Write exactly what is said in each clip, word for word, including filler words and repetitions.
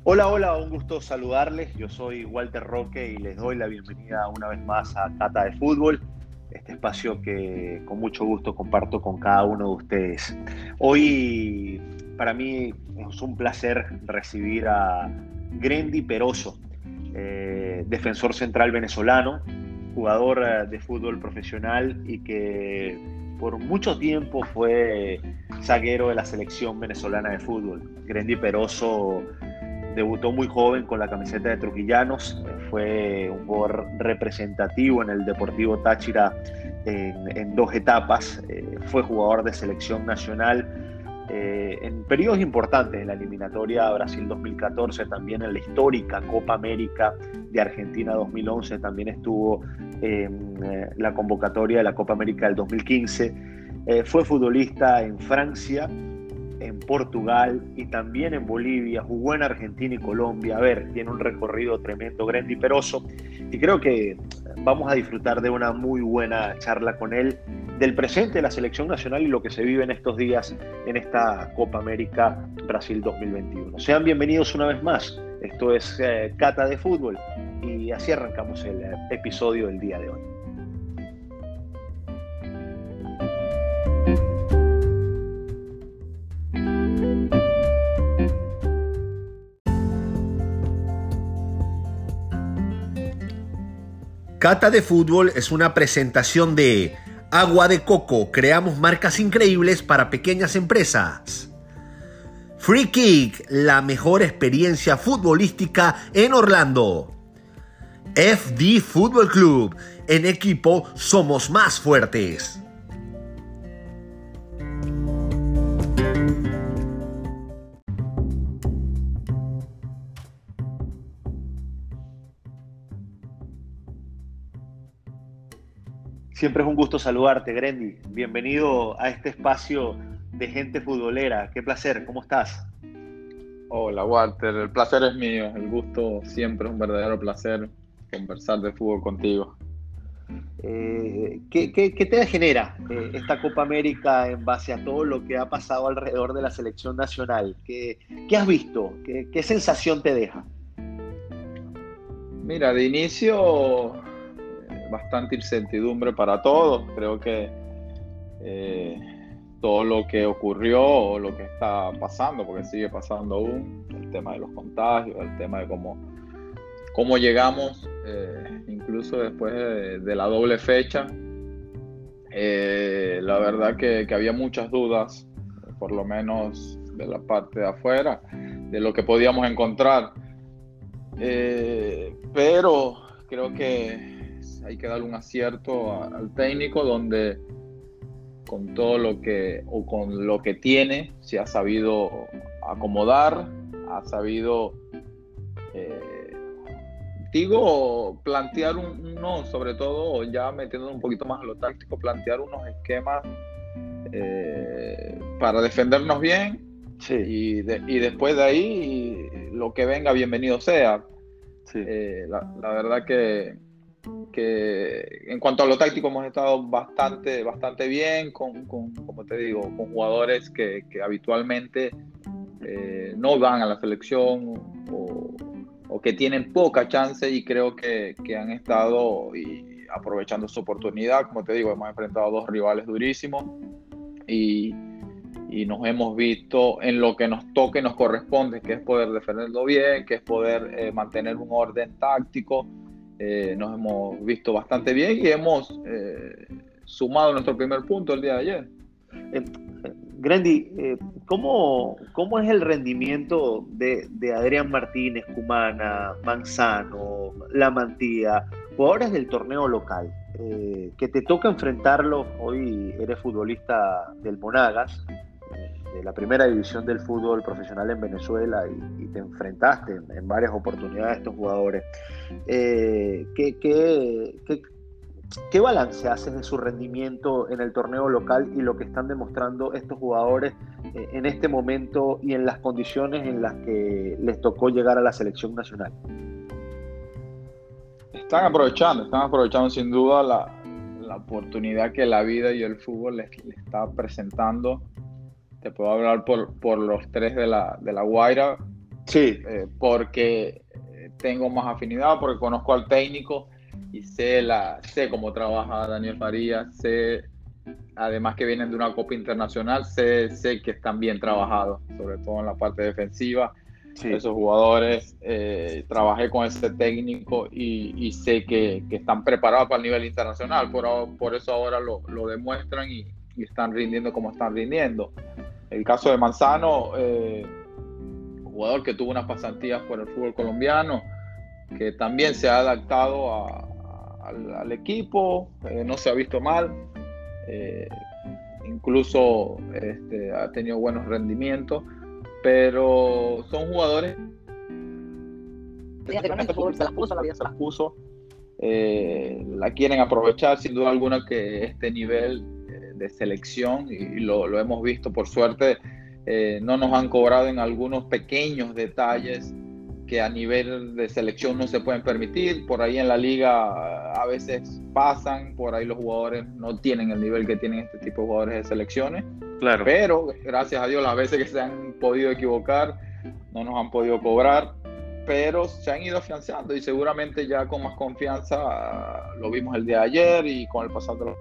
Hola, hola, un gusto saludarles. Yo soy Walter Roque y les doy la bienvenida una vez más a Cata de Fútbol, este espacio que con mucho gusto comparto con cada uno de ustedes. Hoy para mí es un placer recibir a Grendy Peroso, eh, defensor central venezolano, jugador eh, de fútbol profesional y que por mucho tiempo fue zaguero de la selección venezolana de fútbol. Grendy Peroso debutó muy joven con la camiseta de Trujillanos, fue un jugador representativo en el Deportivo Táchira en, en dos etapas, eh, fue jugador de selección nacional eh, en periodos importantes, en la eliminatoria Brasil dos mil catorce, también en la histórica Copa América de Argentina dos mil once, también estuvo en eh, la convocatoria de la Copa América del dos mil quince, eh, fue futbolista en Francia, en Portugal y también en Bolivia, jugó en Argentina y Colombia. A ver, tiene un recorrido tremendo Grendy Peroso y creo que vamos a disfrutar de una muy buena charla con él del presente de la selección nacional y lo que se vive en estos días en esta Copa América Brasil dos mil veintiuno. Sean bienvenidos una vez más. Esto es eh, Cata de Fútbol y así arrancamos el eh, episodio del día de hoy. Cata de Fútbol es una presentación de Agua de Coco, creamos marcas increíbles para pequeñas empresas. Free Kick, la mejor experiencia futbolística en Orlando. F D Fútbol Club, en equipo somos más fuertes. Siempre es un gusto saludarte, Grendy. Bienvenido a este espacio de gente futbolera. Qué placer, ¿cómo estás? Hola Walter, el placer es mío, el gusto siempre es un verdadero placer conversar de fútbol contigo. Eh, ¿qué, qué, ¿Qué te genera eh, esta Copa América en base a todo lo que ha pasado alrededor de la selección nacional? ¿Qué, qué has visto? ¿Qué, ¿Qué sensación te deja? Mira, de inicio bastante incertidumbre para todos. Creo que eh, todo lo que ocurrió o lo que está pasando, porque sigue pasando aún, el tema de los contagios, el tema de cómo, cómo llegamos, eh, incluso después de, de la doble fecha, eh, la verdad que, que había muchas dudas, por lo menos de la parte de afuera, de lo que podíamos encontrar. Eh, pero creo que hay que darle un acierto a, al técnico, donde con todo lo que o con lo que tiene se ha sabido acomodar, ha sabido eh, digo plantear un, no, sobre todo ya metiéndonos un poquito más a lo táctico, plantear unos esquemas eh, para defendernos bien. Sí. y, de, y después de ahí lo que venga bienvenido sea. Sí. eh, la, la verdad que que en cuanto a lo táctico hemos estado bastante, bastante bien, con, con, como te digo, con jugadores que, que habitualmente eh, no van a la selección o, o que tienen poca chance, y creo que, que han estado y aprovechando su oportunidad. Como te digo, hemos enfrentado a dos rivales durísimos y, y nos hemos visto en lo que nos toque, nos corresponde, que es poder defenderlo bien, que es poder eh, mantener un orden táctico. Eh, nos hemos visto bastante bien y hemos eh, sumado nuestro primer punto el día de ayer. Eh, Grendy, eh, ¿cómo, ¿cómo es el rendimiento de, de Adrián Martínez, Cumana, Manzano, La Mantilla, jugadores del torneo local, eh, que te toca enfrentarlos? Hoy eres futbolista del Monagas, de la primera división del fútbol profesional en Venezuela, y, y te enfrentaste en, en varias oportunidades a estos jugadores. Eh, ¿qué, qué, qué, ¿Qué balance haces de su rendimiento en el torneo local y lo que están demostrando estos jugadores eh, en este momento y en las condiciones en las que les tocó llegar a la selección nacional? Están aprovechando, están aprovechando sin duda la, la oportunidad que la vida y el fútbol les, les está presentando. Te puedo hablar por, por los tres de la, de la Guaira. Sí. eh, porque tengo más afinidad, porque conozco al técnico y sé, la, sé cómo trabaja Daniel Farías, sé, además que vienen de una Copa Internacional, sé, sé que están bien trabajados, sobre todo en la parte defensiva. Sí. Esos jugadores, eh, trabajé con ese técnico y, y sé que, que están preparados para el nivel internacional, por, por eso ahora lo, lo demuestran y, y están rindiendo como están rindiendo. El caso de Manzano, eh, jugador que tuvo unas pasantías por el fútbol colombiano, que también se ha adaptado a, a, al, al equipo, eh, no se ha visto mal, eh, incluso este, ha tenido buenos rendimientos, pero son jugadores que el fútbol se las puso, la vida se las puso, eh, la quieren aprovechar, sin duda alguna que este nivel eh, de selección, y, y lo, lo hemos visto por suerte, eh, no nos han cobrado en algunos pequeños detalles que a nivel de selección no se pueden permitir. Por ahí en la liga a veces pasan, por ahí los jugadores no tienen el nivel que tienen este tipo de jugadores de selecciones. Claro. Pero gracias a Dios las veces que se han podido equivocar no nos han podido cobrar, pero se han ido afianzando y seguramente ya con más confianza, lo vimos el día de ayer y con el pasado de los...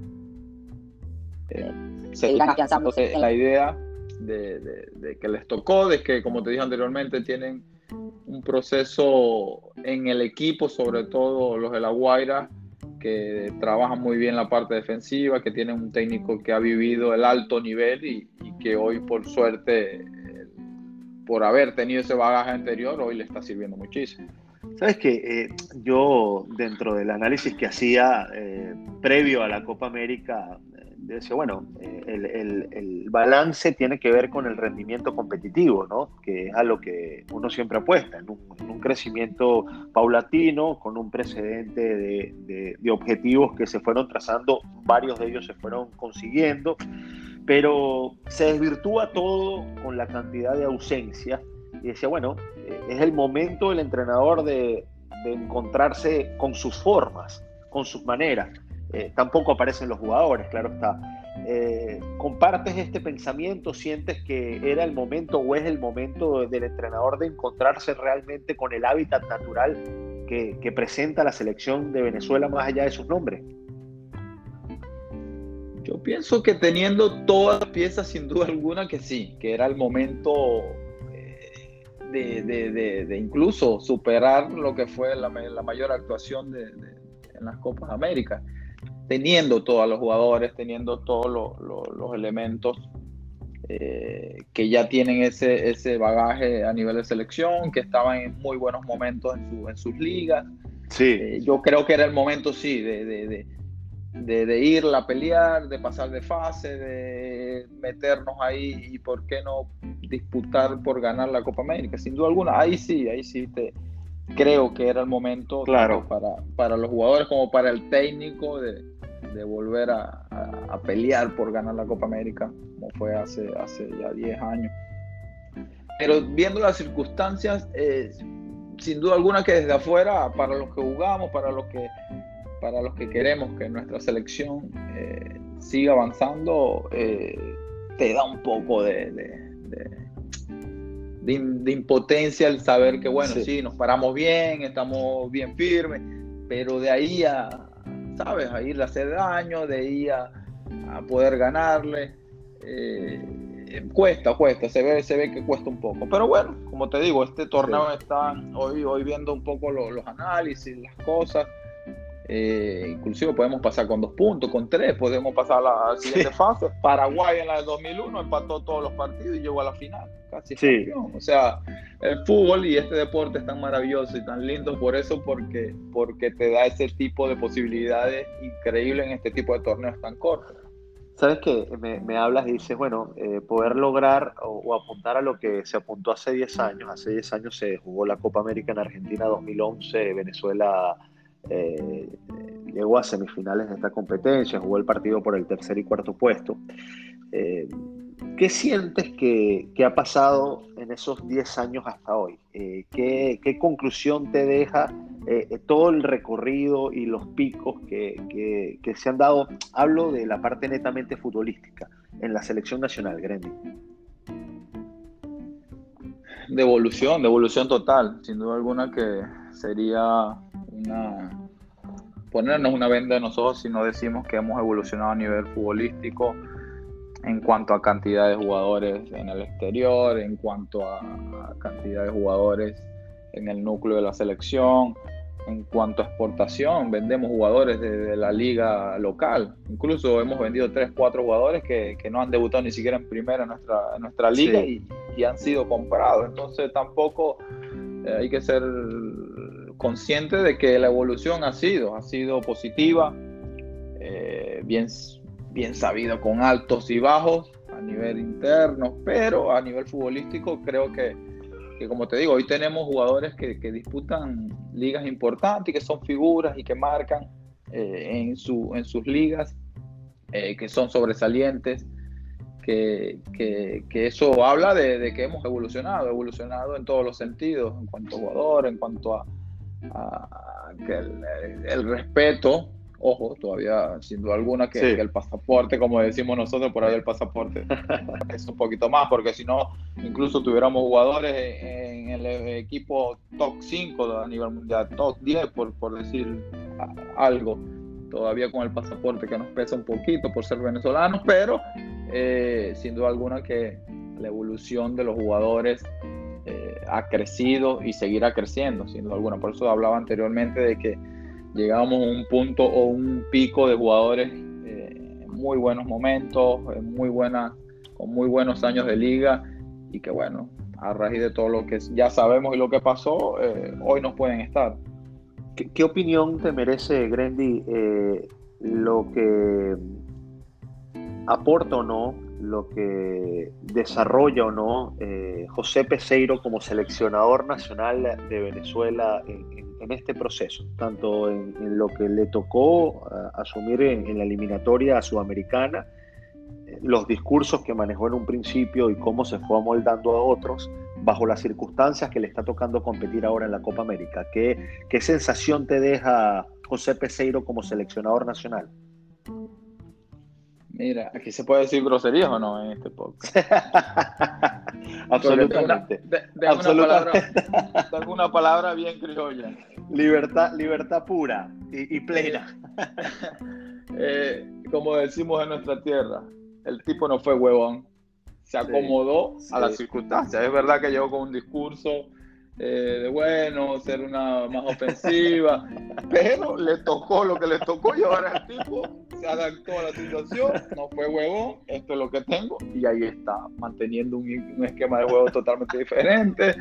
Eh, se irán afianzándose en la idea de, de, de que les tocó, de que, como te dije anteriormente, tienen un proceso en el equipo, sobre todo los de La Guaira, que trabajan muy bien la parte defensiva, que tienen un técnico que ha vivido el alto nivel y, y que hoy, por suerte, eh, por haber tenido ese bagaje anterior, hoy le está sirviendo muchísimo. Sabes que eh, yo, dentro del análisis que hacía eh, previo a la Copa América, eh, decía, bueno, eh, el, el, el balance tiene que ver con el rendimiento competitivo, ¿no? Que es a lo que uno siempre apuesta, en un, en un crecimiento paulatino, con un precedente de, de, de objetivos que se fueron trazando, varios de ellos se fueron consiguiendo, pero se desvirtúa todo con la cantidad de ausencias. Y decía, bueno, eh, es el momento del entrenador de, de encontrarse con sus formas, con sus maneras. Eh, tampoco aparecen los jugadores, claro está. Eh, ¿Compartes este pensamiento? ¿Sientes que era el momento o es el momento del entrenador de encontrarse realmente con el hábitat natural que, que presenta la selección de Venezuela más allá de sus nombres? Yo pienso que teniendo todas las piezas, sin duda alguna que sí, que era el momento... De, de, de, de incluso superar lo que fue la, la mayor actuación de, de, en las Copas Américas, teniendo todos los jugadores, teniendo todos los, los, los elementos eh, que ya tienen ese, ese bagaje a nivel de selección, que estaban en muy buenos momentos en, su, en sus ligas. Sí. Eh, yo creo que era el momento, sí, de, de, de, de, de irla a pelear, de pasar de fase, de meternos ahí y por qué no disputar por ganar la Copa América, sin duda alguna. Ahí sí, ahí sí te creo que era el momento, claro, tanto para, para los jugadores como para el técnico de, de volver a, a, a pelear por ganar la Copa América, como fue hace, hace ya diez años. Pero viendo las circunstancias, eh, sin duda alguna que desde afuera, para los que jugamos, para los que para los que queremos que nuestra selección eh, siga avanzando, eh, te da un poco de, de, de, de, de impotencia el saber que, bueno, sí. sí, nos paramos bien, estamos bien firmes, pero de ahí a, ¿sabes? A ir a hacer daño, de ahí a, a poder ganarle, eh, cuesta, cuesta, se ve, se ve que cuesta un poco. Pero bueno, como te digo, este torneo sí. está hoy, hoy viendo un poco lo, los análisis, las cosas. Eh, inclusive podemos pasar con dos puntos, con tres, podemos pasar a la siguiente sí. fase. Paraguay en la de dos mil uno empató todos los partidos y llegó a la final, casi sí. campeón. O sea, el fútbol y este deporte es tan maravilloso y tan lindo por eso, porque, porque te da ese tipo de posibilidades increíbles en este tipo de torneos tan cortos. Sabes que me, me hablas y dices, bueno, eh, poder lograr o, o apuntar a lo que se apuntó hace diez años. Hace diez años se jugó la Copa América en Argentina, dos mil once, Venezuela Eh, llegó a semifinales de esta competencia, jugó el partido por el tercer y cuarto puesto. Eh, ¿Qué sientes que, que ha pasado en esos diez años hasta hoy? Eh, ¿qué, ¿Qué conclusión te deja eh, todo el recorrido y los picos que, que, que se han dado? Hablo de la parte netamente futbolística en la selección nacional, Gremi. de evolución, de evolución total. Sin duda alguna que sería una ponernos una venda en los ojos si no decimos que hemos evolucionado a nivel futbolístico en cuanto a cantidad de jugadores en el exterior, en cuanto a, a cantidad de jugadores en el núcleo de la selección, en cuanto a exportación. Vendemos jugadores de, de la liga local. Incluso hemos vendido tres, cuatro jugadores que, que no han debutado ni siquiera en primera en nuestra, en nuestra liga, sí. y, y han sido comprados. Entonces tampoco eh, hay que ser consciente de que la evolución ha sido, ha sido positiva, eh, bien bien sabido, con altos y bajos a nivel interno, pero a nivel futbolístico creo que, que como te digo, hoy tenemos jugadores que, que disputan ligas importantes y que son figuras y que marcan eh, en, su, en sus ligas, eh, que son sobresalientes, que, que, que eso habla de, de que hemos evolucionado, evolucionado en todos los sentidos, en cuanto a jugador, en cuanto a, a, a que el, el respeto. Ojo, todavía sin duda alguna que, sí. que el pasaporte, como decimos nosotros, por ahí el pasaporte es un poquito más, porque si no, incluso tuviéramos jugadores en, en el equipo top cinco a nivel mundial, top diez, por, por decir algo, todavía con el pasaporte que nos pesa un poquito por ser venezolanos, pero eh, sin duda alguna que la evolución de los jugadores eh, ha crecido y seguirá creciendo, sin duda alguna. Por eso hablaba anteriormente de que llegábamos a un punto o un pico de jugadores eh, en muy buenos momentos, en muy buena, con muy buenos años de liga, y que bueno, a raíz de todo lo que ya sabemos y lo que pasó, eh, hoy nos pueden estar. ¿Qué, qué opinión te merece, Grendy, eh, lo que aporta o no, lo que desarrolla o no eh, José Peseiro como seleccionador nacional de Venezuela en, en, en este proceso, tanto en, en lo que le tocó uh, asumir en, en la eliminatoria sudamericana, eh, los discursos que manejó en un principio y cómo se fue amoldando a otros bajo las circunstancias que le está tocando competir ahora en la Copa América? ¿Qué, qué sensación te deja José Peseiro como seleccionador nacional? Mira, ¿aquí se puede decir groserías o no en este podcast? Absolutamente. De, de, de, Absolutamente. Una palabra, de alguna palabra bien criolla. Libertad, libertad pura y, y plena. eh, como decimos en nuestra tierra, el tipo no fue huevón. Se acomodó sí, sí. a las circunstancias. Es verdad que llegó con un discurso eh, de bueno, ser una más ofensiva, pero le tocó lo que le tocó y ahora el tipo se adaptó a la situación, no fue huevón, esto es lo que tengo, y ahí está, manteniendo un, un esquema de juego totalmente diferente.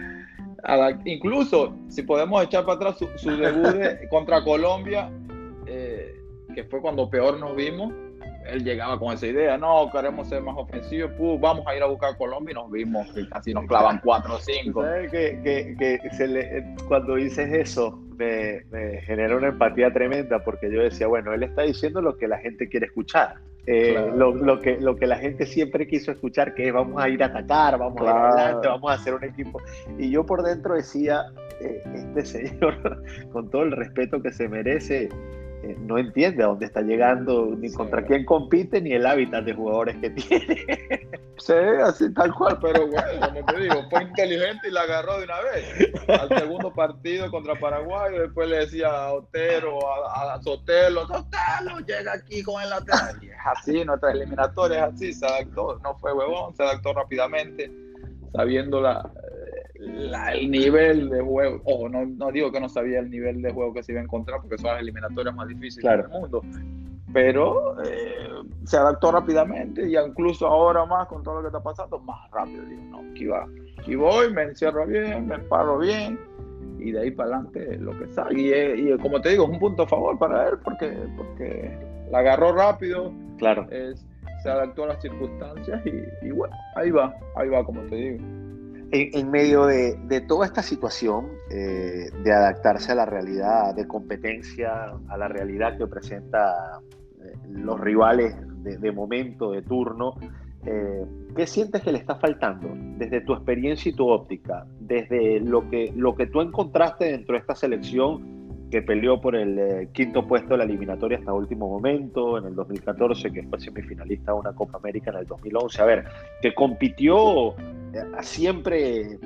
Incluso, si podemos echar para atrás su, su debut de, contra Colombia, eh, que fue cuando peor nos vimos, él llegaba con esa idea, no, queremos ser más ofensivos, pues, vamos a ir a buscar a Colombia, y nos vimos que casi nos clavan cuatro o cinco. ¿Sabes que, que, que se le, cuando dices eso me, me genera una empatía tremenda, porque yo decía, bueno, él está diciendo lo que la gente quiere escuchar, eh, claro. lo, lo, que, lo que la gente siempre quiso escuchar, que es vamos a ir a atacar, vamos claro. a ir adelante, vamos a hacer un equipo, y yo por dentro decía, eh, este señor, con todo el respeto que se merece, Eh, no entiende a dónde está llegando, ni sí, contra quién compite, ni el hábitat de jugadores que tiene. Sí, así tal cual, pero bueno, como te digo, fue inteligente y la agarró de una vez. Al segundo partido contra Paraguay, después le decía a Otero, a, a Sotelo, Sotelo, llega aquí con el lateral. Y es así, nuestra eliminatoria es así, se adaptó, no fue huevón, se adaptó rápidamente, sabiendo la... La, el nivel de juego, ojo, no, no digo que no sabía el nivel de juego que se iba a encontrar porque son las eliminatorias más difíciles claro. del mundo, pero eh, se adaptó rápidamente y incluso ahora más con todo lo que está pasando, más rápido. Digo, no, aquí va, aquí voy, me encierro bien, me paro bien y de ahí para adelante lo que sale. Y, y como te digo, es un punto a favor para él porque, porque la agarró rápido, claro. es, se adaptó a las circunstancias y, y bueno, ahí va, ahí va, como te digo. En, en medio de, de toda esta situación eh, de adaptarse a la realidad de competencia, a la realidad que presenta eh, los rivales de, de momento, de turno, eh, ¿qué sientes que le está faltando desde tu experiencia y tu óptica? Desde lo que, lo que tú encontraste dentro de esta selección que peleó por el eh, quinto puesto de la eliminatoria hasta último momento, en el dos mil catorce, que fue semifinalista de una Copa América en el dos mil once, a ver, que compitió eh, siempre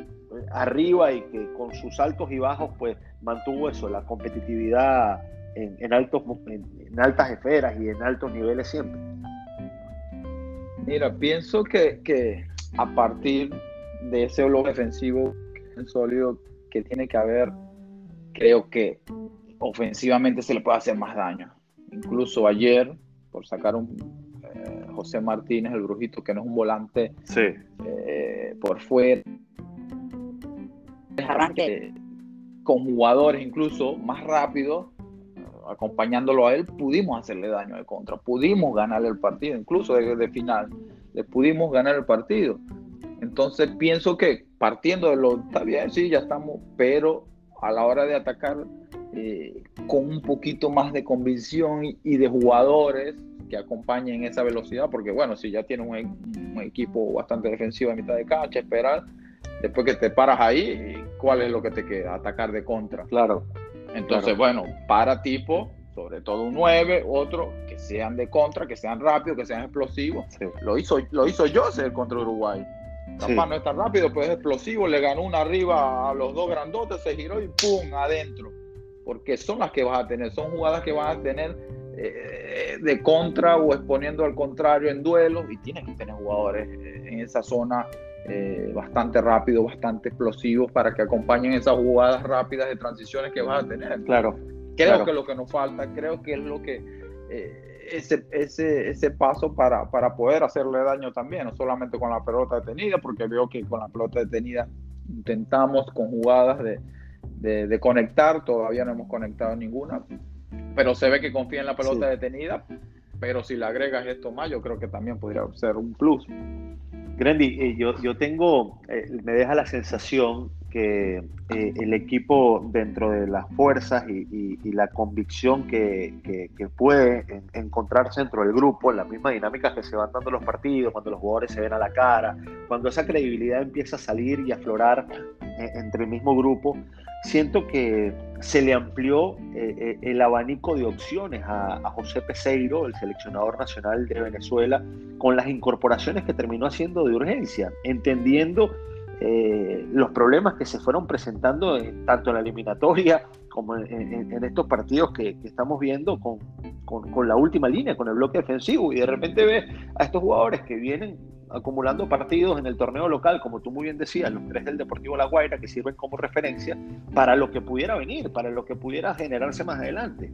arriba y que con sus altos y bajos pues mantuvo eso, la competitividad en, en, altos, en, en altas esferas y en altos niveles siempre. Mira, pienso que, que a partir de ese bloque defensivo sólido que tiene que haber, creo que ofensivamente se le puede hacer más daño. Incluso ayer, por sacar un eh, José Martínez, el brujito, que no es un volante, sí. eh, por fuera, arranque con jugadores incluso más rápidos, acompañándolo a él, pudimos hacerle daño de contra, pudimos ganarle el partido, incluso de, de final, le pudimos ganar el partido. Entonces pienso que partiendo de lo, está bien, sí, ya estamos, pero a la hora de atacar eh, con un poquito más de convicción y, y de jugadores que acompañen esa velocidad, porque bueno, si ya tienes un, un equipo bastante defensivo a mitad de cancha, esperar, después que te paras ahí, ¿cuál es lo que te queda? Atacar de contra. Claro. Entonces, claro. bueno, para tipo, sobre todo un nueve, otro, que sean de contra, que sean rápidos, que sean explosivos. Sí. Lo hizo, lo hizo José contra Uruguay. Capaz sí. No es tan rápido, pero es explosivo, le ganó una arriba a los dos grandotes, se giró y ¡pum! Adentro. Porque son las que vas a tener, son jugadas que vas a tener eh, de contra o exponiendo al contrario en duelos, y tienes que tener jugadores en esa zona eh, bastante rápidos, bastante explosivos para que acompañen esas jugadas rápidas de transiciones que vas a tener. Claro. Creo claro. que lo que nos falta, creo que es lo que eh, ese, ese, ese paso para, para poder hacerle daño también, no solamente con la pelota detenida, porque veo que con la pelota detenida intentamos con jugadas de, de, de conectar, todavía no hemos conectado ninguna, pero se ve que confía en la pelota sí. detenida, pero si le agregas esto más, yo creo que también podría ser un plus. Grandy, eh, yo, yo tengo, eh, me deja la sensación que eh, el equipo, dentro de las fuerzas y, y, y la convicción que, que, que puede en, encontrarse dentro del grupo, las mismas dinámicas que se van dando los partidos, cuando los jugadores se ven a la cara, cuando esa credibilidad empieza a salir y a aflorar eh, entre el mismo grupo, siento que se le amplió eh, eh, el abanico de opciones a, a José Peseiro, el seleccionador nacional de Venezuela, con las incorporaciones que terminó haciendo de urgencia, entendiendo eh, los problemas que se fueron presentando en, tanto en la eliminatoria como en, en, en estos partidos que, que estamos viendo con, con, con la última línea, con el bloque defensivo, y de repente ves a estos jugadores que vienen acumulando partidos en el torneo local, como tú muy bien decías, los tres del Deportivo La Guaira, que sirven como referencia para lo que pudiera venir, para lo que pudiera generarse más adelante.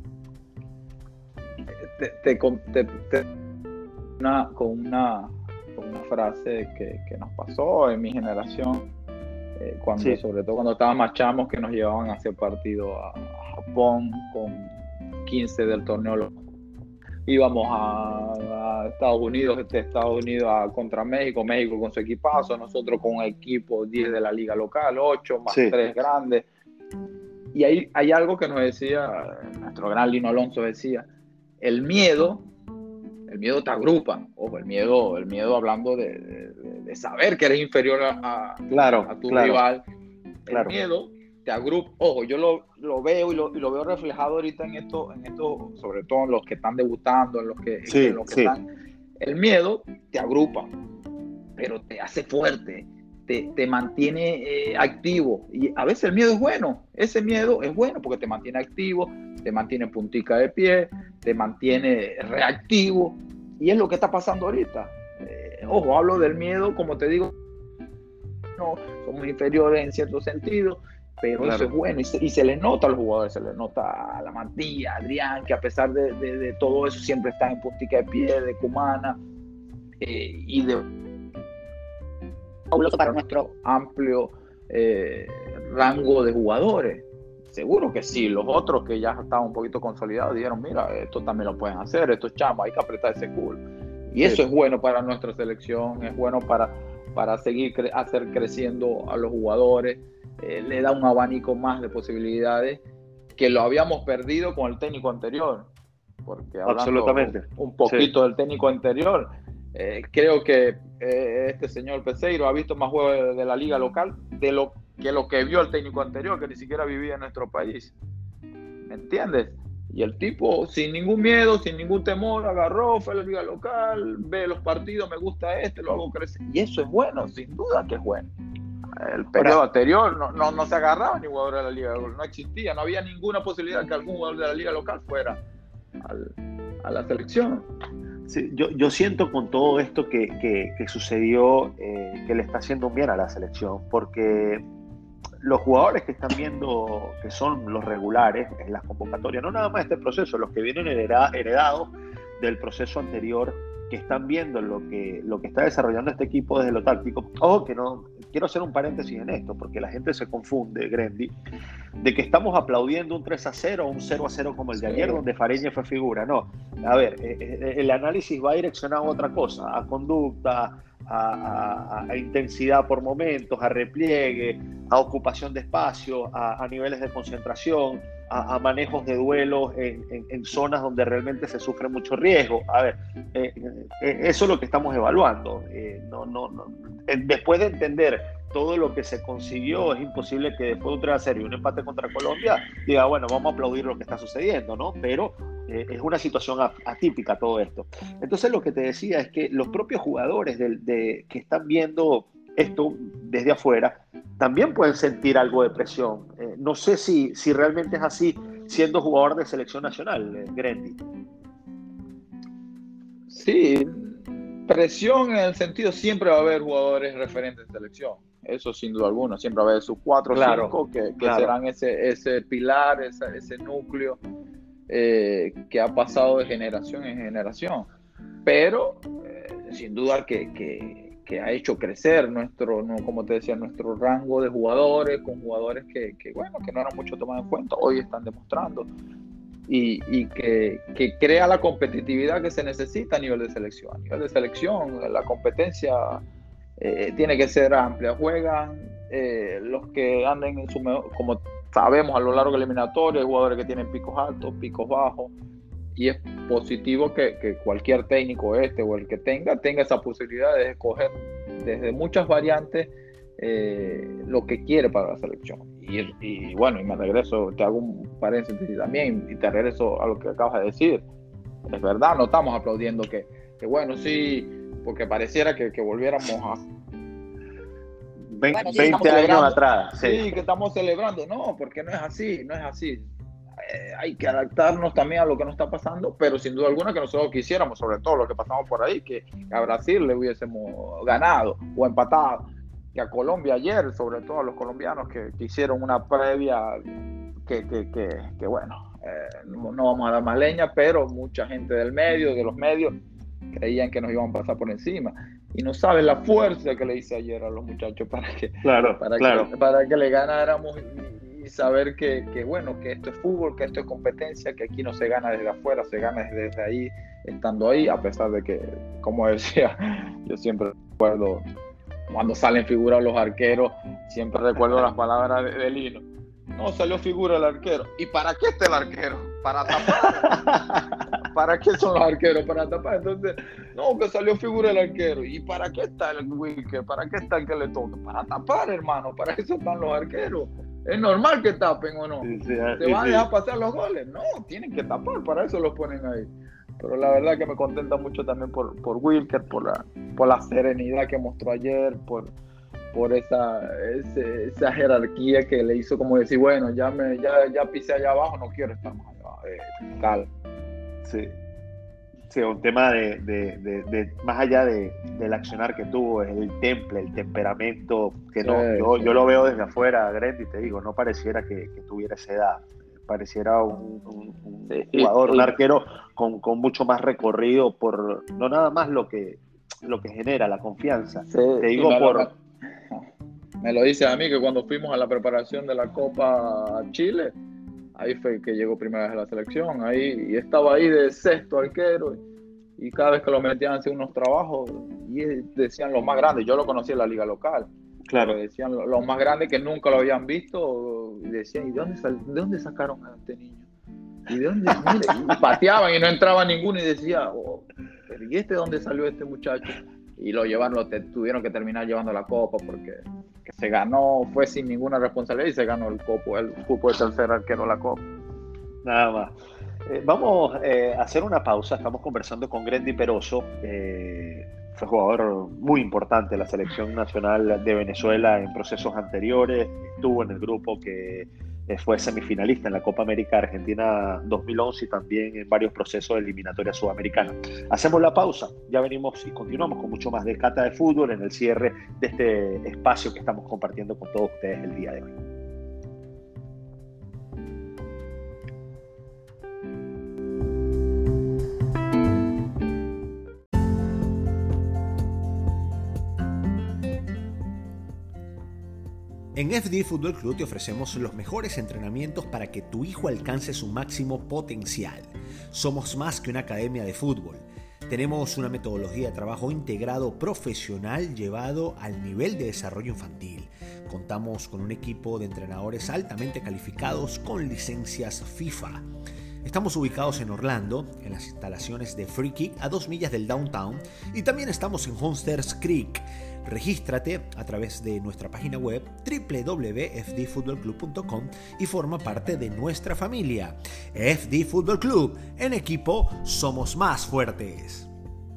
Te, te, te, te una, con, una, con una frase que, que nos pasó en mi generación, eh, cuando, sí. sobre todo cuando estábamos más chamos, que nos llevaban a hacer partido a, a Japón con quince del torneo local. Íbamos a, a Estados Unidos, este Estados Unidos a, contra México, México con su equipazo, nosotros con un equipo diez de la liga local, ocho más sí. tres grandes. Y ahí hay algo que nos decía, nuestro gran Lino Alonso decía, el miedo, el miedo te agrupa, ojo, el miedo, el miedo hablando de, de, de saber que eres inferior a, a, claro, a tu claro, rival, claro. El miedo te agrupa, ojo, yo lo, lo veo y lo, y lo veo reflejado ahorita en esto, en esto, sobre todo en los que están debutando, en los que, sí, en los que sí. están. El miedo te agrupa, pero te hace fuerte, te, te mantiene eh, activo. Y a veces el miedo es bueno, ese miedo es bueno porque te mantiene activo, te mantiene puntica de pie, te mantiene reactivo. Y es lo que está pasando ahorita. Eh, ojo, hablo del miedo, como te digo, no, somos inferiores en cierto sentido, pero claro. Eso es bueno y se, y se les nota a los jugadores, se les nota a la Mantilla, a Adrián, que a pesar de, de, de todo eso siempre están en puntica de pie, de Cumana eh, y de fabuloso para nuestro amplio eh, rango de jugadores. Seguro que sí, los otros que ya estaban un poquito consolidados dijeron, mira, esto también lo pueden hacer, estos chamos, hay que apretar ese culo. Y eso sí. Es bueno para nuestra selección, es bueno para, para seguir cre- hacer creciendo a los jugadores. Eh, le da un abanico más de posibilidades que lo habíamos perdido con el técnico anterior, porque hablando absolutamente un poquito sí. Del técnico anterior, eh, creo que eh, este señor Peseiro ha visto más juegos de, de la liga local de lo que lo que vio el técnico anterior, que ni siquiera vivía en nuestro país, ¿me entiendes? Y el tipo sin ningún miedo, sin ningún temor, agarró, fue a la liga local, ve los partidos, me gusta este, lo hago crecer, y eso es bueno, sin duda que es bueno. El periodo Ahora, anterior no, no, no se agarraba ni jugador de la liga, no existía, no había ninguna posibilidad que algún jugador de la liga local fuera al, a la selección. Sí, yo, yo siento con todo esto que, que, que sucedió eh, que le está haciendo un bien a la selección, porque los jugadores que están viendo, que son los regulares en las convocatorias, no nada más este proceso, los que vienen heredados del proceso anterior, que están viendo lo que, lo que está desarrollando este equipo desde lo táctico. Ojo que no, quiero hacer un paréntesis en esto, porque la gente se confunde, Grendy, de que estamos aplaudiendo un tres a cero o un cero a cero como el de ayer, donde Fariñez fue figura. No, a ver, el análisis va direccionado a otra cosa, a conducta, a, a, a intensidad por momentos, a repliegue, a ocupación de espacio, a, a niveles de concentración, a, a manejos de duelos en, en, en zonas donde realmente se sufre mucho riesgo. A ver, eh, eh, eso es lo que estamos evaluando. Eh, no, no, no. Después de entender todo lo que se consiguió, es imposible que después de un tres a cero y un empate contra Colombia diga, bueno, vamos a aplaudir lo que está sucediendo, ¿no? Pero eh, es una situación atípica todo esto. Entonces lo que te decía es que los propios jugadores de, de, que están viendo esto desde afuera también pueden sentir algo de presión. Eh, no sé si, si realmente es así siendo jugador de selección nacional, eh, Grendy. Sí, presión en el sentido, siempre va a haber jugadores referentes de selección, eso sin duda alguna, siempre va a haber sus cuatro o claro, cinco que, que claro. serán ese, ese pilar, ese, ese núcleo eh, que ha pasado de generación en generación, pero eh, sin duda que, que, que ha hecho crecer nuestro, no, como te decía, nuestro rango de jugadores, con jugadores que, que bueno, que no eran mucho tomados en cuenta, hoy están demostrando. Y, y que, que crea la competitividad que se necesita a nivel de selección. A nivel de selección, la competencia eh, tiene que ser amplia. Juegan eh, los que anden en su mejor, como sabemos a lo largo de la eliminatoria, hay jugadores que tienen picos altos, picos bajos, y es positivo que, que cualquier técnico este o el que tenga, tenga esa posibilidad de escoger desde muchas variantes eh, lo que quiere para la selección. Y, y bueno, y me regreso, te hago un paréntesis también y te regreso a lo que acabas de decir. Es verdad, no estamos aplaudiendo que, que bueno, sí, porque pareciera que, que volviéramos a veinte, bueno, sí, veinte años atrás. Sí. sí, que estamos celebrando. No, porque no es así, no es así. Eh, hay que adaptarnos también a lo que nos está pasando, pero sin duda alguna que nosotros quisiéramos, sobre todo lo que pasamos por ahí, que a Brasil le hubiésemos ganado o empatado. Que a Colombia ayer, sobre todo a los colombianos que, que hicieron una previa que, que, que, que bueno, eh, no, no vamos a dar más leña, pero mucha gente del medio, de los medios, creían que nos iban a pasar por encima. Y no saben la fuerza que le hice ayer a los muchachos para que, claro, para claro. que, para que le ganáramos y, y saber que, que, bueno, que esto es fútbol, que esto es competencia, que aquí no se gana desde afuera, se gana desde ahí, estando ahí, a pesar de que, como decía, yo siempre recuerdo cuando salen figuras los arqueros, siempre recuerdo las palabras de, de Lino. No, salió figura el arquero. ¿Y para qué está el arquero? Para tapar. ¿Para qué son los arqueros? Para tapar. Entonces, no, que salió figura el arquero. ¿Y para qué está el Wilker? ¿Para qué está el que le toca? Para tapar, hermano. Para eso están los arqueros. Es normal que tapen o no. Sí, sí, ¿Se sí, van a sí. dejar pasar los goles? No, tienen que tapar. Para eso los ponen ahí. Pero la verdad que me contenta mucho también por, por Wilker, por la, por la serenidad que mostró ayer, por, por esa, ese, esa jerarquía que le hizo como decir, bueno, ya me ya, ya pisé allá abajo, no quiero estar más allá, eh, calma. Sí, sí, un tema de, de, de, de más allá de, del accionar que tuvo, es el temple, el temperamento, que no, sí, yo, sí. yo lo veo desde afuera, Gret, y te digo, no pareciera que, que tuviera esa edad. Pareciera un, un, un sí, jugador, y, un arquero con, con mucho más recorrido por no nada más lo que, lo que genera la confianza. Sí, te digo me por... Lo, me lo dice a mí que cuando fuimos a la preparación de la Copa a Chile, ahí fue que llegó primera vez a la selección, ahí y estaba ahí de sexto arquero y cada vez que lo metían a hacer unos trabajos y decían los más grandes, yo lo conocí en la liga local. Claro, decían los más grandes que nunca lo habían visto y decían, ¿y de dónde, sal, de dónde sacaron a este niño? ¿Y de dónde? Mire, y pateaban y no entraba ninguno y decía, oh, ¿pero ¿y este dónde salió este muchacho? Y lo llevaron, lo te, tuvieron que terminar llevando la copa porque que se ganó, fue sin ninguna responsabilidad y se ganó el copo, el cupo de tercer arquero de la copa. Nada más. Eh, vamos eh, a hacer una pausa, estamos conversando con Grendy Peroso, eh, fue jugador muy importante de la selección nacional de Venezuela en procesos anteriores, estuvo en el grupo que fue semifinalista en la Copa América Argentina dos mil once y también en varios procesos de eliminatoria sudamericana. Hacemos la pausa, ya venimos y continuamos con mucho más de Cata de Fútbol en el cierre de este espacio que estamos compartiendo con todos ustedes el día de hoy. En F D Fútbol Club te ofrecemos los mejores entrenamientos para que tu hijo alcance su máximo potencial. Somos más que una academia de fútbol. Tenemos una metodología de trabajo integrado profesional llevado al nivel de desarrollo infantil. Contamos con un equipo de entrenadores altamente calificados con licencias FIFA. Estamos ubicados en Orlando, en las instalaciones de Free Kick a dos millas del downtown, y también estamos en Homestead Creek. Regístrate a través de nuestra página web doble u doble u doble u punto f d fútbol club punto com y forma parte de nuestra familia. F D Fútbol Club, en equipo somos más fuertes.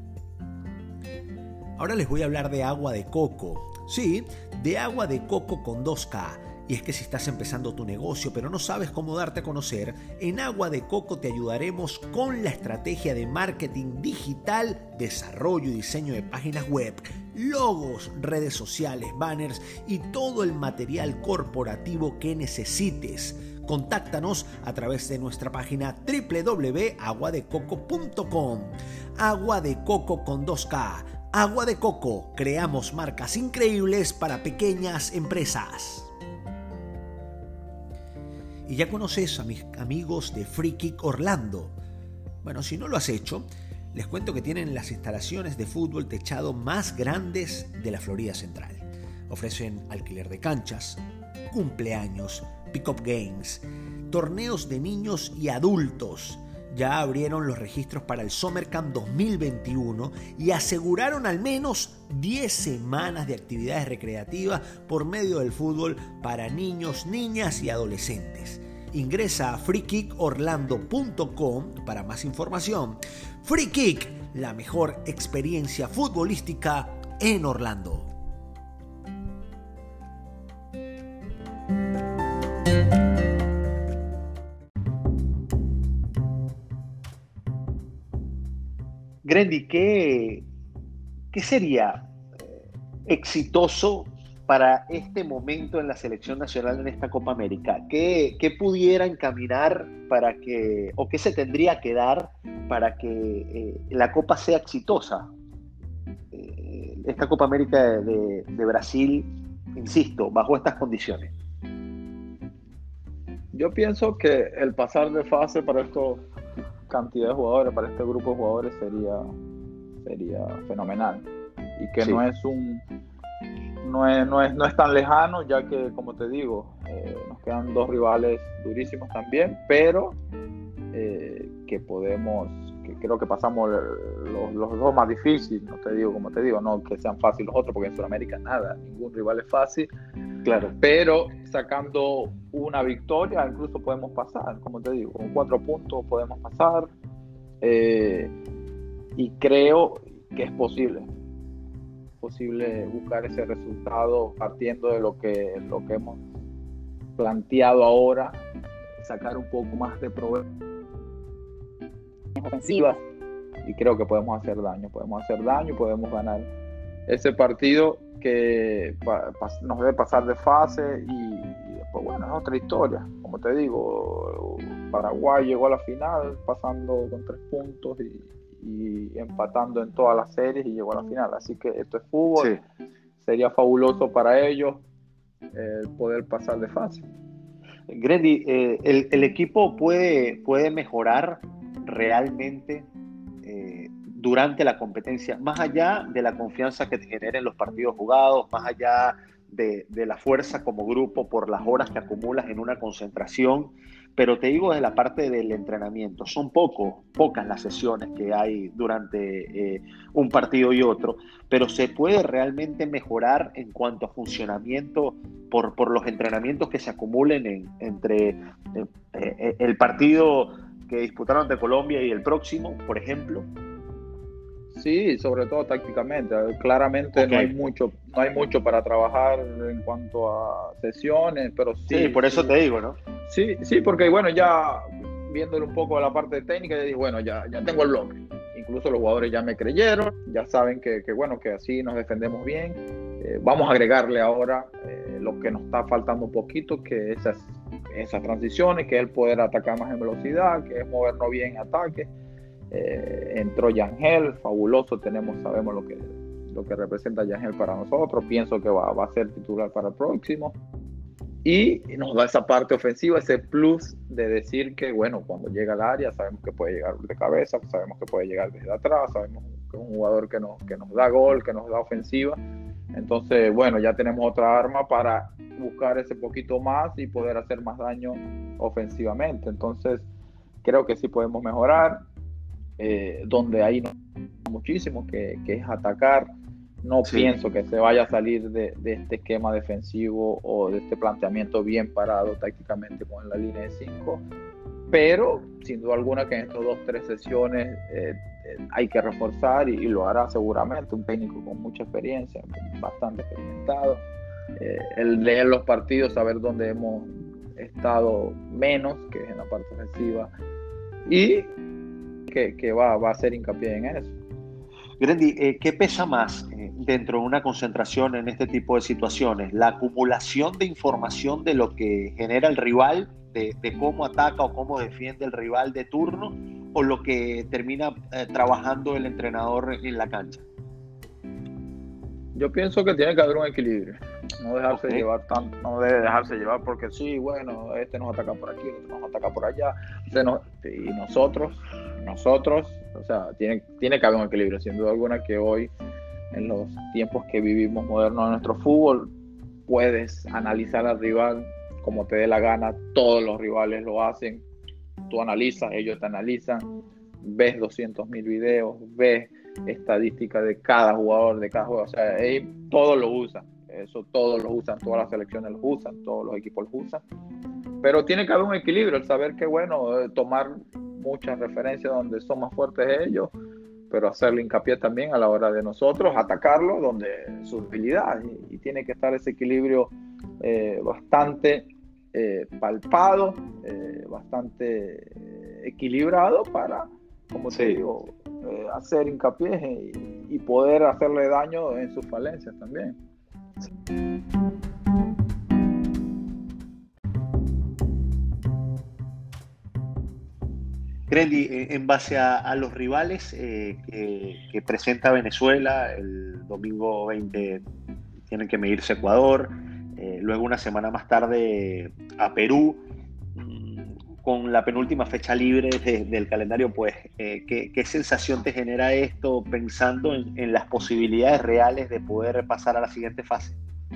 Ahora les voy a hablar de agua de coco. Sí, de agua de coco con dos K. Y es que si estás empezando tu negocio pero no sabes cómo darte a conocer, en Agua de Coco te ayudaremos con la estrategia de marketing digital, desarrollo y diseño de páginas web, logos, redes sociales, banners y todo el material corporativo que necesites. Contáctanos a través de nuestra página doble u doble u doble u punto agua de coco punto com. Agua de Coco con dos K. Agua de Coco. Creamos marcas increíbles para pequeñas empresas. Y ya conoces a mis amigos de Free Kick Orlando. Bueno, si no lo has hecho, les cuento que tienen las instalaciones de fútbol techado más grandes de la Florida Central. Ofrecen alquiler de canchas, cumpleaños, pick-up games, torneos de niños y adultos. Ya abrieron los registros para el Summer Camp dos mil veintiuno y aseguraron al menos diez semanas de actividades recreativas por medio del fútbol para niños, niñas y adolescentes. Ingresa a free kick orlando punto com para más información. Free Kick, la mejor experiencia futbolística en Orlando. Grendy, ¿qué, qué sería exitoso para este momento en la selección nacional en esta Copa América? ¿Qué, qué pudiera encaminar para que, o qué se tendría que dar para que eh, la Copa sea exitosa? Eh, esta Copa América de, de Brasil, insisto, bajo estas condiciones. Yo pienso que el pasar de fase para esta cantidad de jugadores, para este grupo de jugadores sería, sería fenomenal. Y que sí. no es un no es, no es, no es tan lejano, ya que, como te digo, eh, nos quedan dos rivales durísimos también, pero eh, que podemos, que creo que pasamos los, los dos más difíciles, no te digo, como te digo, no que sean fáciles los otros, porque en Sudamérica nada, ningún rival es fácil, claro, pero sacando una victoria incluso podemos pasar, como te digo, con cuatro puntos podemos pasar, eh, y creo que es posible. posible buscar ese resultado partiendo de lo que, lo que hemos planteado ahora, sacar un poco más de provecho ofensivas, y creo que podemos hacer daño, podemos hacer daño, podemos ganar ese partido que pa, pa, nos debe pasar de fase y, y después, bueno, es otra historia, como te digo, Paraguay llegó a la final pasando con tres puntos y y empatando en todas las series y llegó a la final, así que esto es fútbol, sí. Sería fabuloso para ellos eh, poder pasar de fase. Grendy, eh, el, el equipo puede, puede mejorar realmente eh, durante la competencia, más allá de la confianza que te generen los partidos jugados, más allá de, de la fuerza como grupo por las horas que acumulas en una concentración. Pero te digo desde la parte del entrenamiento, son poco, pocas las sesiones que hay durante eh, un partido y otro, pero se puede realmente mejorar en cuanto a funcionamiento por, por los entrenamientos que se acumulen en, entre eh, eh, el partido que disputaron ante Colombia y el próximo, por ejemplo. Sí, sobre todo tácticamente. Claramente Okay. no hay mucho, no hay mucho para trabajar en cuanto a sesiones, pero sí. Sí, por eso sí, te digo, ¿no? Sí, sí, porque bueno, ya viéndole un poco a la parte técnica, ya dije, bueno, ya, ya tengo el bloque. Incluso los jugadores ya me creyeron, ya saben que, que bueno, que así nos defendemos bien. Eh, vamos a agregarle ahora eh, lo que nos está faltando un poquito, que esas, esas transiciones, que es el poder atacar más en velocidad, que es movernos bien en ataque. Eh, entró Yangel, fabuloso, tenemos, sabemos lo que, lo que representa Yangel para nosotros, pienso que va, va a ser titular para el próximo. Y nos da esa parte ofensiva, ese plus de decir que, bueno, cuando llega al área sabemos que puede llegar de cabeza, sabemos que puede llegar desde atrás, sabemos que es un jugador que nos, que nos da gol, que nos da ofensiva. Entonces, bueno, ya tenemos otra arma para buscar ese poquito más y poder hacer más daño ofensivamente. Entonces, creo que sí podemos mejorar. Eh, donde ahí nos muchísimo, que, que es atacar. No sí. pienso que se vaya a salir de, de este esquema defensivo o de este planteamiento bien parado tácticamente con la línea de cinco, pero sin duda alguna que en estas dos, tres sesiones eh, eh, hay que reforzar y, y lo hará seguramente un técnico con mucha experiencia, bastante experimentado. Eh, el leer los partidos, saber dónde hemos estado menos, que es en la parte ofensiva, y que, que va, va a hacer hincapié en eso. Grandy, eh, ¿qué pesa más eh, dentro de una concentración en este tipo de situaciones? ¿La acumulación de información de lo que genera el rival, de, de cómo ataca o cómo defiende el rival de turno, o lo que termina eh, trabajando el entrenador en la cancha? Yo pienso que tiene que haber un equilibrio, no dejarse Okay. llevar tanto, no debe dejarse llevar porque sí, bueno, este nos ataca por aquí, otro nos ataca por allá, este nos, y nosotros, nosotros, o sea, tiene, tiene que haber un equilibrio, sin duda alguna que hoy, en los tiempos que vivimos modernos en nuestro fútbol, puedes analizar al rival como te dé la gana, todos los rivales lo hacen, tú analizas, ellos te analizan, ves doscientos mil videos, ves estadísticas de cada jugador, de cada jugador, o sea, ellos, todos lo usan, eso todos lo usan, todas las selecciones lo usan, todos los equipos lo usan, pero tiene que haber un equilibrio, el saber que, bueno, tomar muchas referencias donde son más fuertes ellos, pero hacerle hincapié también a la hora de nosotros, atacarlo donde su debilidad, y, y tiene que estar ese equilibrio eh, bastante eh, palpado, eh, bastante eh, equilibrado para, como te sí. digo, eh, hacer hincapié y, y poder hacerle daño en sus falencias también. Grandy, en base a, a los rivales eh, que, que presenta Venezuela, el domingo veinte tienen que medirse Ecuador, eh, luego una semana más tarde a Perú, con la penúltima fecha libre de, del calendario, pues, eh, ¿qué, ¿qué sensación te genera esto pensando en, en las posibilidades reales de poder pasar a la siguiente fase?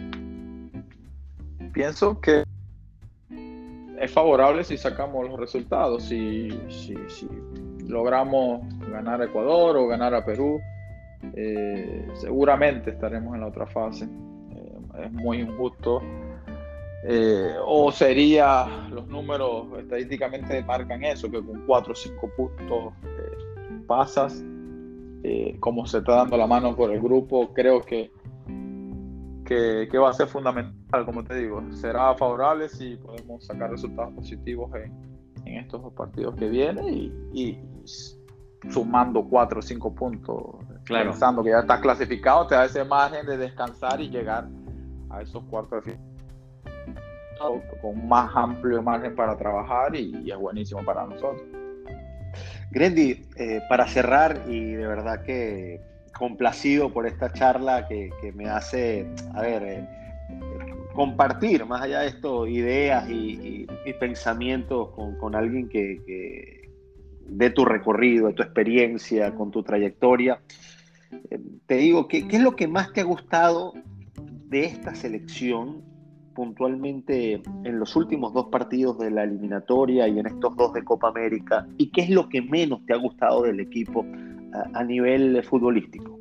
Pienso que es favorable si sacamos los resultados, si, si, si logramos ganar a Ecuador o ganar a Perú, eh, seguramente estaremos en la otra fase. Eh, es muy injusto. Eh, o sería, los números estadísticamente marcan eso, que con cuatro o cinco puntos eh, pasas, eh, como se está dando la mano por el grupo, creo que, que, que va a ser fundamental, como te digo, será favorable si podemos sacar resultados positivos en, en estos dos partidos que vienen y, y sumando cuatro o cinco puntos, claro. Pensando que ya estás clasificado, te da ese margen de descansar y llegar a esos cuartos de final con más amplio margen para trabajar y, y es buenísimo para nosotros. Grandy, eh, para cerrar, y de verdad que complacido por esta charla que, que me hace, a ver, eh, compartir más allá de esto ideas y, y, y pensamientos con, con alguien que, que de tu recorrido, de tu experiencia, con tu trayectoria. Eh, te digo, ¿qué, ¿qué es lo que más te ha gustado de esta selección puntualmente en los últimos dos partidos de la eliminatoria y en estos dos de Copa América? ¿Y qué es lo que menos te ha gustado del equipo a, a nivel futbolístico?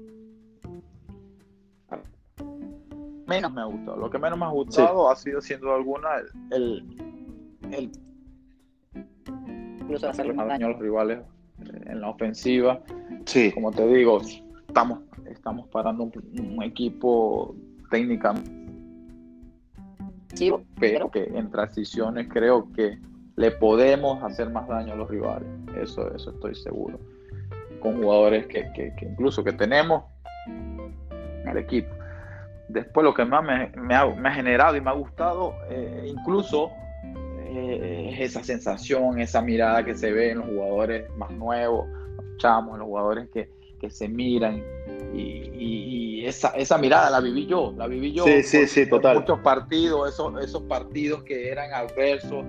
Menos me ha gustado. Lo que menos me ha gustado sí. ha sido, sin duda alguna, el, el, el incluso hacerle más daño a los rivales en la ofensiva. Sí. Como te digo, estamos, estamos parando un, un equipo técnicamente, pero que en transiciones creo que le podemos hacer más daño a los rivales. Eso, eso estoy seguro. Con jugadores que, que, que incluso que tenemos en el equipo. Después lo que más me, me, ha, me ha generado y me ha gustado, eh, incluso eh, es esa sensación, esa mirada que se ve en los jugadores más nuevos, los chamos, los jugadores que, que se miran. Y, y, y esa, esa mirada la viví yo, la viví yo. Sí, sí, por, sí, por total. muchos partidos, esos, esos partidos que eran adversos,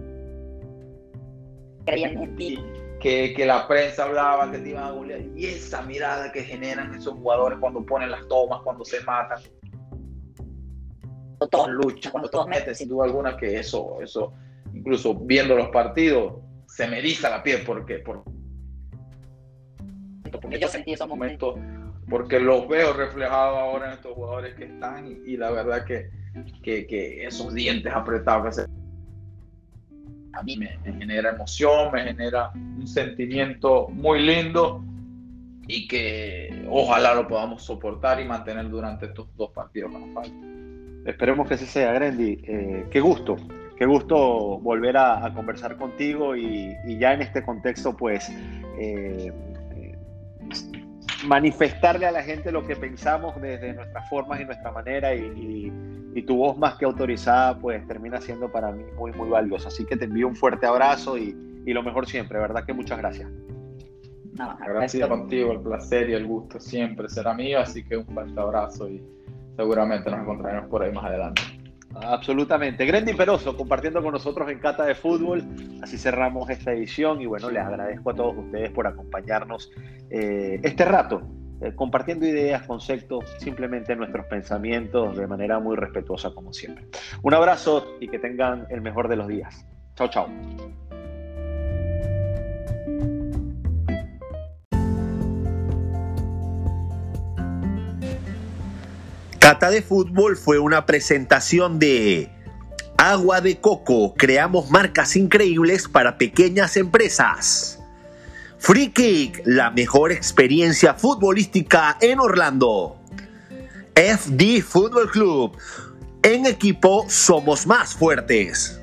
creían en ti, que, que la prensa hablaba que te iban a golear, y esa mirada que generan esos jugadores cuando ponen las tomas, cuando se matan, cuando todos luchan, cuando todos meten, sin duda alguna que eso, eso incluso viendo los partidos, se me eriza la piel porque, porque, porque yo sentí esos momentos, porque los veo reflejados ahora en estos jugadores que están, y, y la verdad que, que, que esos dientes apretados que se a mí me, me genera emoción, me genera un sentimiento muy lindo, y que ojalá lo podamos soportar y mantener durante estos dos partidos que nos faltan. Esperemos que así sea, Grendy. Eh, qué gusto, qué gusto volver a, a conversar contigo, y, y ya en este contexto, pues, eh, eh, manifestarle a la gente lo que pensamos desde nuestras formas y nuestra manera, y, y y tu voz más que autorizada pues termina siendo para mí muy muy valiosa, así que te envío un fuerte abrazo y, y lo mejor siempre, ¿verdad? Que muchas gracias. No, gracias contigo, el placer y el gusto siempre será mío, así que un fuerte abrazo y seguramente nos encontraremos por ahí más adelante. Absolutamente. Grendy Peroso compartiendo con nosotros en Cata de Fútbol. Así cerramos esta edición y bueno, les agradezco a todos ustedes por acompañarnos eh, este rato, Eh, compartiendo ideas, conceptos, simplemente nuestros pensamientos de manera muy respetuosa como siempre. Un abrazo y que tengan el mejor de los días. Chao, chao. Cata de Fútbol fue una presentación de Agua de Coco, creamos marcas increíbles para pequeñas empresas. Free Kick, la mejor experiencia futbolística en Orlando. F D Fútbol Club, en equipo somos más fuertes.